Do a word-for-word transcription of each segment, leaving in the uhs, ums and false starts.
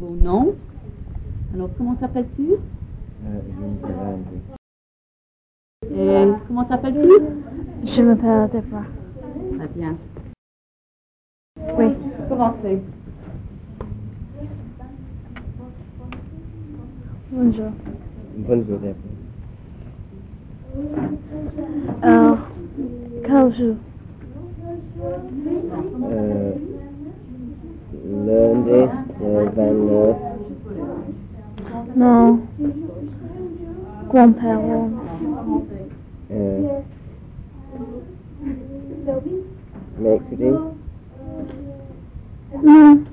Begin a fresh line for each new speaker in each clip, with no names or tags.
beau nom. Alors, comment t'appelles-tu?
Euh, je m'appelle Andrew.
Et comment t'appelles-tu?
Je m'appelle Deborah.
Très bien.
Oui.
Commencez.
Bonjour.
Bonjour, Deborah.
Alors, quel jour?
Euh, lundi, le vingt-neuf.
Non. Grand-parents.
Euh, mercredi.
Non.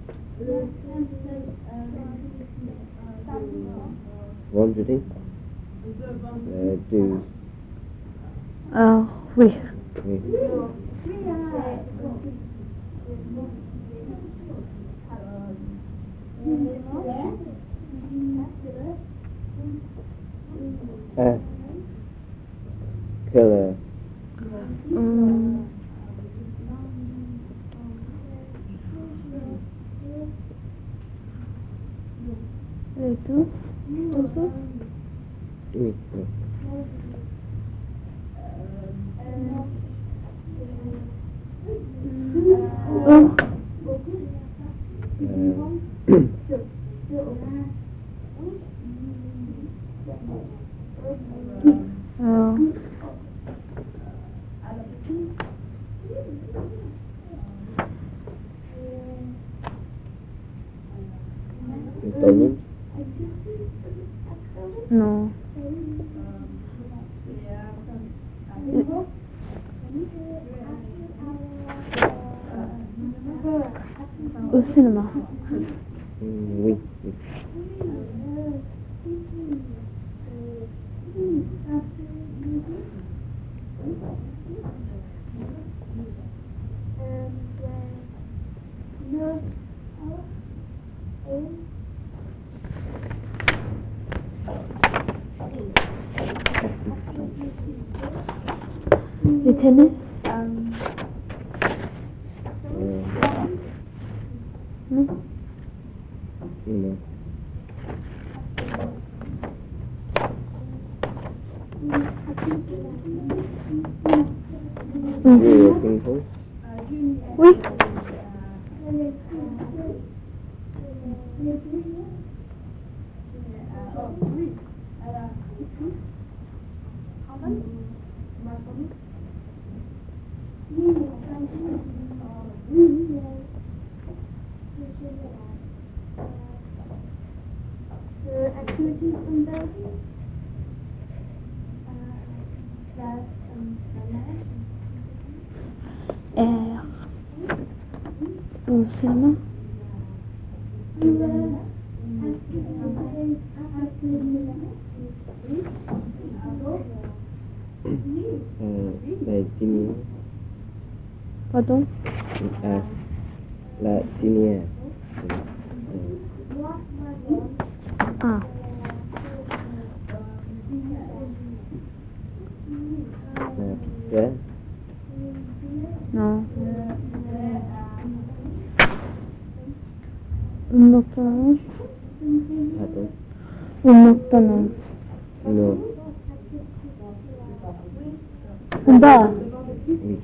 Vendredi. Euh, douze.
Ah, oui.
Oui. Ah. Quelle heure?
Hum. Les douze? Douze heures?
Oui, oui.
Oh.
Euh,
Alors.
McDonald's.
Non. Au cinéma.
Mm, oui, oui.
Le tennis?
Euh,
Non.
non.
Hum.
Jouer au ping-pong.
Oui.
Activities in the
Euh, au cinéma?
Euh, la cinéma.
Pardon?
Ah, la cinéma.
Ah.
La pizza.
Non. Un McDonald's?
Pardon?
Un McDonald's.
Non.
Un bar?
Oui.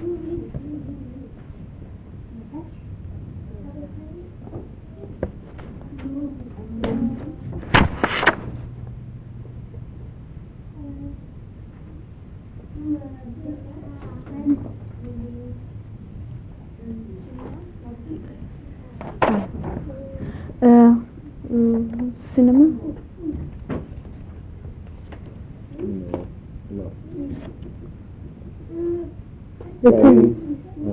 Euh, euh, cinéma?
Non. Non.
Le tennis?
Non.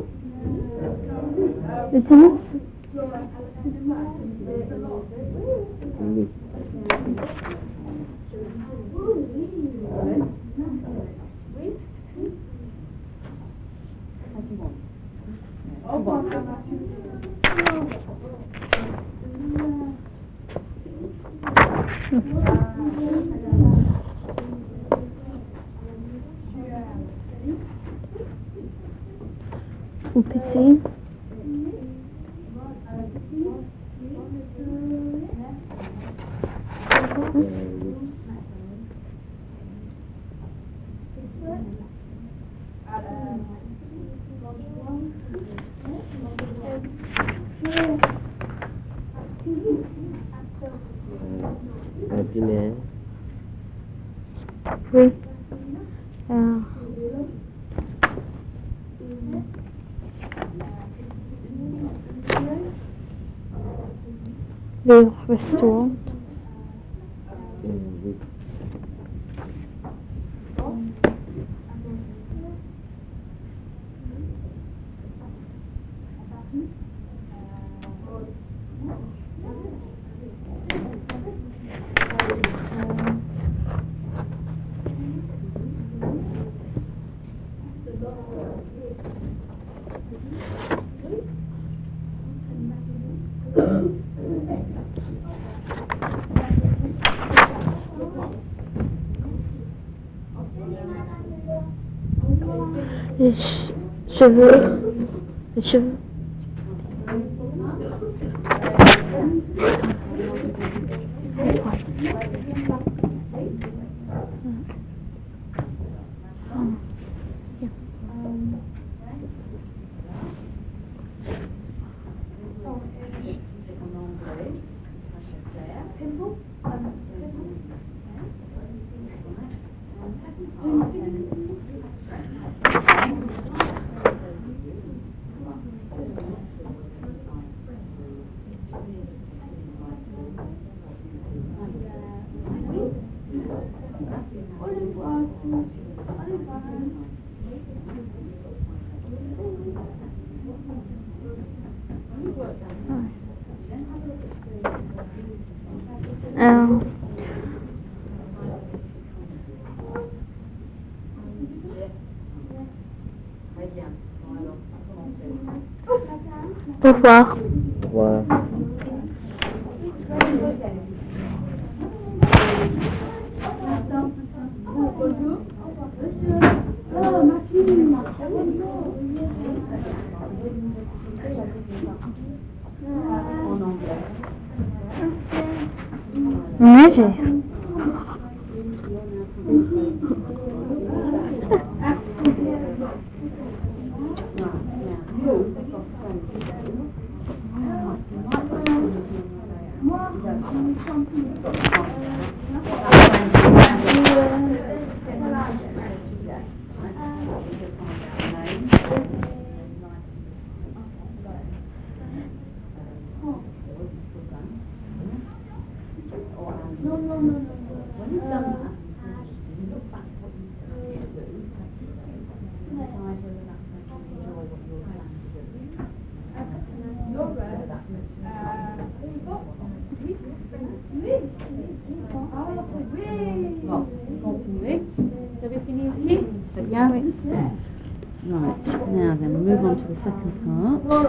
Le tennis?
Oui.
Ou piscine?
Un dîner.
Oui. Euh, le restaurant.
Euh, oui.
Les che- cheveux. Les cheveux. Euh, Au revoir.
Au revoir.
Manger.
Bon, continuez. Vous avez fini ici? Très bien. Right, now then we'll move on to the second part.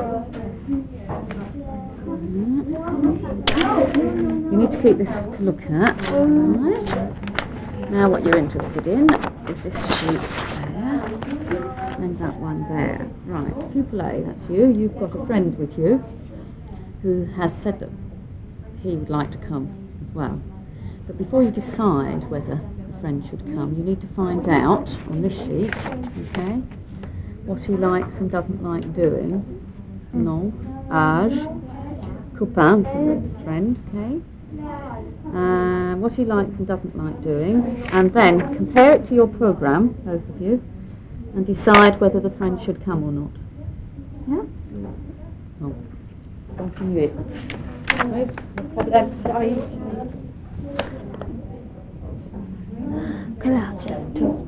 Mhm. You need to keep this to look at. Right. Now what you're interested in is this sheet there and that one there. Right, pupil A, that's you. You've got a friend with you who has said that he would like to come as well. But before you decide whether the friend should come, you need to find out on this sheet, okay, what he likes and doesn't like doing. Nom, âge, copain, so friend, okay. Uh, what he likes and doesn't like doing, and then compare it to your programme, both of you, and decide whether the friend should come or not. Yeah? Bon. Continuez. Oui, problème, ça arrive.
Quelle heure tu as?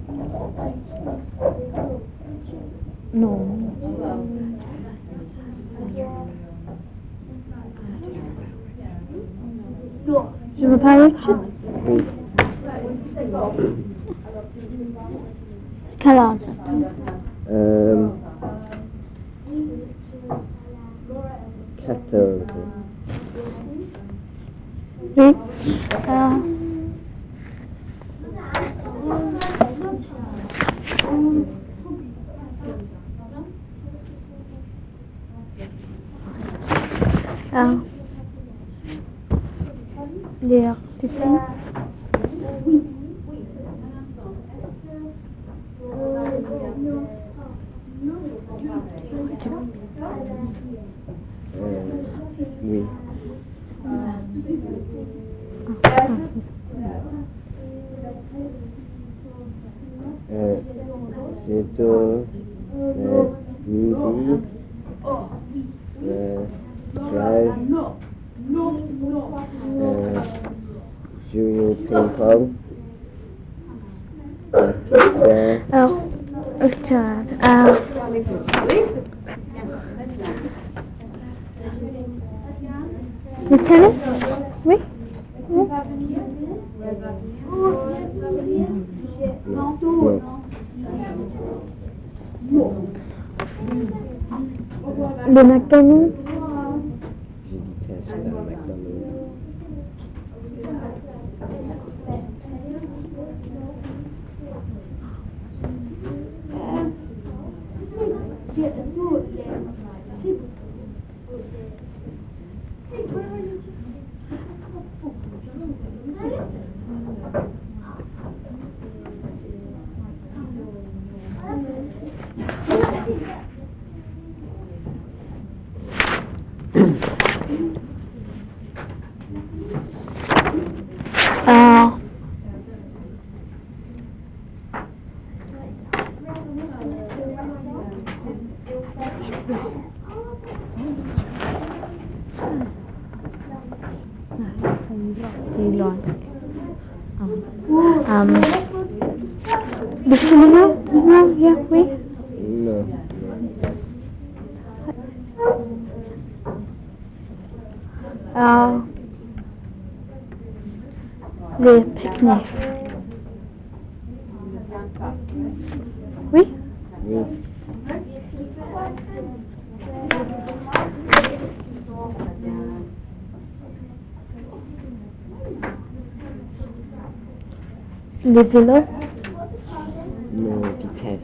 Non. Je veux parler Richard?
Oui.
Quelle heure?
Euh, quatorze.
Oui. Euh, euh, lire, tu sais?
oui. Euh, c'est au euh, musée, euh, drive, euh, jouer au ping-pong, la pizza,
Alors, regarde. Alors, le tennis? Oui? Oui.
non, non,
Le McDonald's?
je déteste le McDonald's.
Alors, c'est long. Um, the cinema? No, yeah, oui.
Non,
Alors, les pique-niques. Oui?
oui.
Les vélos?
Non, je déteste.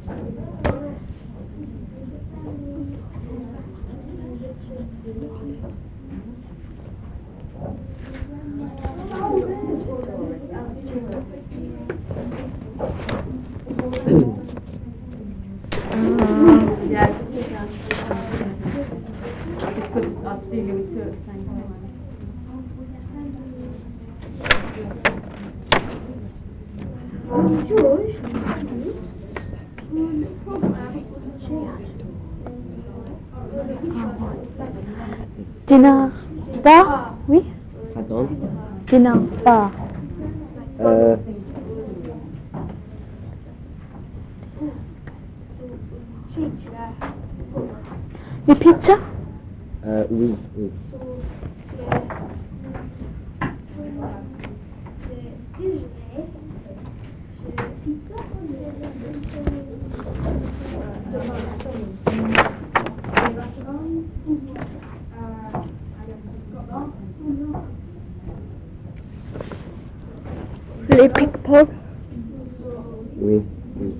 Yeah, it's good us dealing with two at the same time.
Dinner bar? Oui?
Pardon?
Dinner bar.
Euh,
Les pizzas?
euh, oui, oui.
Les pickpockets?
Oui, oui.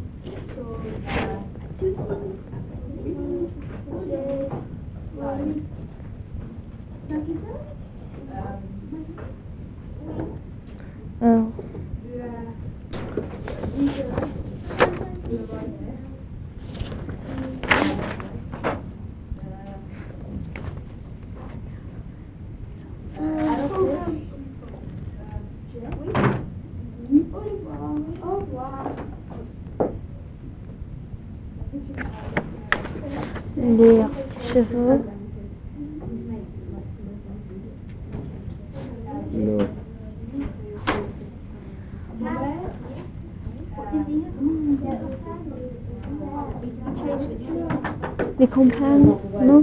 Euh, les cheveux?
Non.
Les compagnes? Non?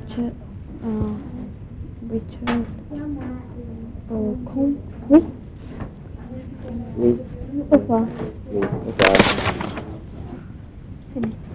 Richard, uh, Richard, au con. Oui,
Oui.
au revoir.
Oui. Au revoir.
C'est bon.